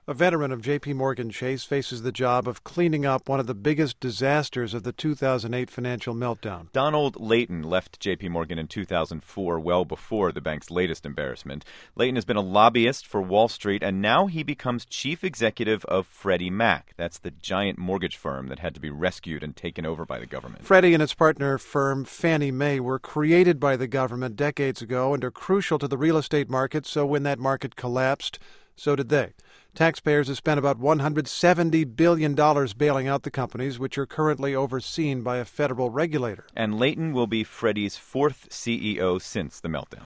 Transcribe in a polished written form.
A veteran of J.P. Morgan Chase faces the job of cleaning up one of the biggest disasters of the 2008 financial meltdown. Donald Layton left J.P. Morgan in 2004, well before the bank's latest embarrassment. Layton has been a lobbyist for Wall Street, and now he becomes chief executive of Freddie Mac. That's the giant mortgage firm that had to be rescued and taken over by the government. Freddie and its partner firm Fannie Mae were created by the government decades ago and are crucial to the real estate market, so when that market collapsed, so did they. Taxpayers have spent about $170 billion bailing out the companies, which are currently overseen by a federal regulator. And Layton will be Freddie's fourth CEO since the meltdown.